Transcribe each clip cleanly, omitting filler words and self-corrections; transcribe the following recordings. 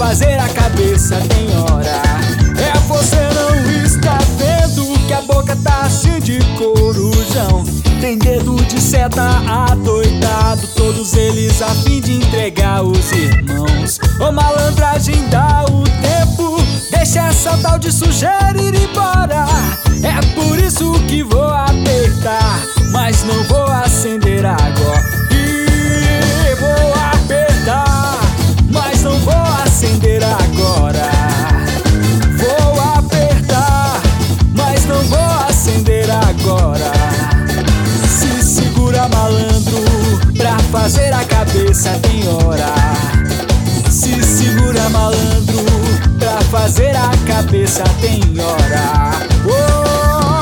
fazer a cabeça tem hora. É você não está vendo que a boca tá assim de corujão. Tem dedo de seta adoidado, todos eles a fim de entregar os irmãos. Ô malandragem, dá o tempo, deixa essa tal de sujeira ir embora. É por isso que vou apertar, mas não vou acender agora. E vou apertar, mas não vou acender agora. Vou apertar, mas não vou acender agora. Se segura, malandro, pra fazer a cabeça tem hora. Se segura, malandro, pra fazer a cabeça tem hora. Oh!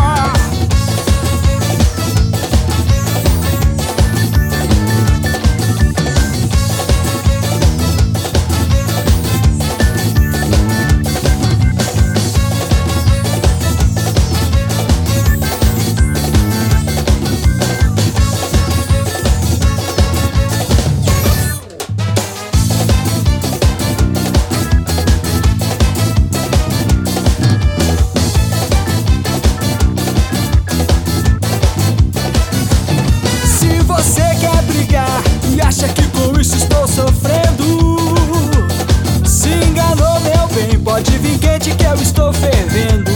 Acha que com isso estou sofrendo? Se enganou, meu bem, pode vir quente que eu estou fervendo.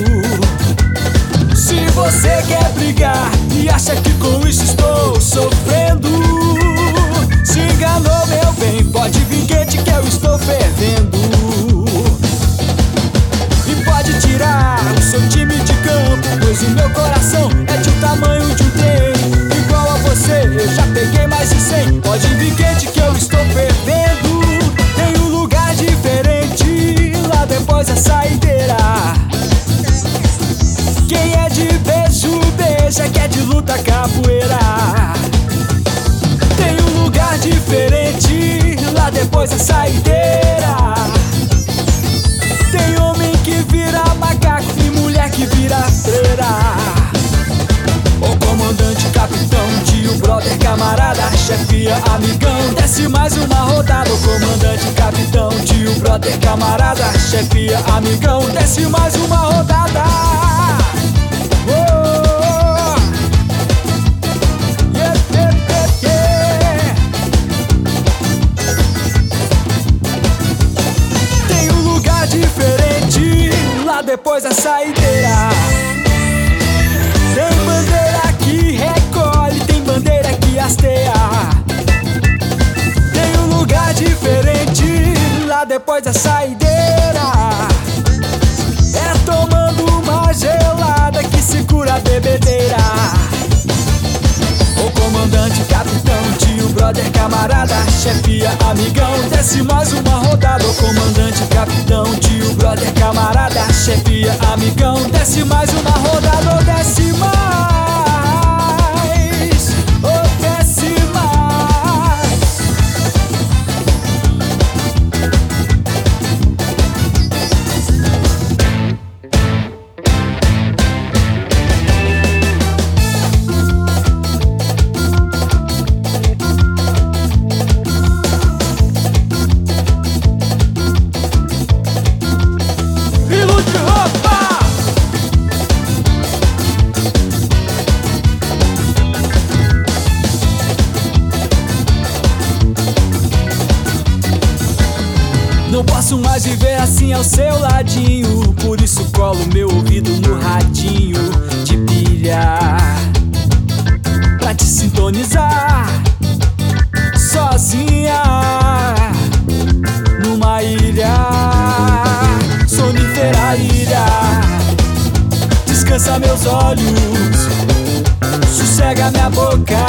Se você quer brigar e acha que com isso estou sofrendo, se enganou, meu bem, pode vir quente que eu estou fervendo. E pode tirar o seu time de campo, pois o meu coração é de um tamanho de um trem. Igual a você, eu já peguei mais de 100. Pode vir quente que eu estou fervendo. Tem um lugar diferente, lá depois da saideira. Quem é de beijo, beija, quem é de luta, capoeira. Tem um lugar diferente, lá depois da saideira. Tem homem que vira macaco e mulher que vira freira. Ô comandante, capitão, tio, brother, camarada, chefia, amigão, desce mais uma rodada. Ô comandante, capitão, tio, brother, camarada, chefia, amigão, desce mais uma rodada. Oh! Yeah, yeah, yeah, yeah. Tem um lugar diferente, lá depois da saideira. Tem bandeira que recolhe, tem bandeira que hasteia. Tem um lugar diferente, lá depois da saideira. É tomando uma gelada que se cura a bebedeira. Ô comandante, capitão, tio, brother, camarada, chefia, amigão, desce mais uma rodada. Ô comandante, capitão, tio, brother, camarada, chefia, amigão, desce mais uma rodada. Ou desce mais, ou desce mais. Ilude roupa! Não posso mais viver assim ao seu ladinho, por isso colo meu ouvido no radinho de pilha pra te sintonizar sozinha numa ilha, sonífera ilha. Descansa meus olhos, sossega minha boca,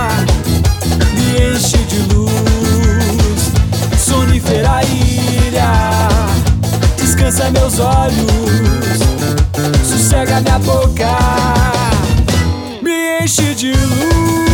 me enche de luz. Sonífera ilha, descansa meus olhos, sossega minha boca, me enche de luz.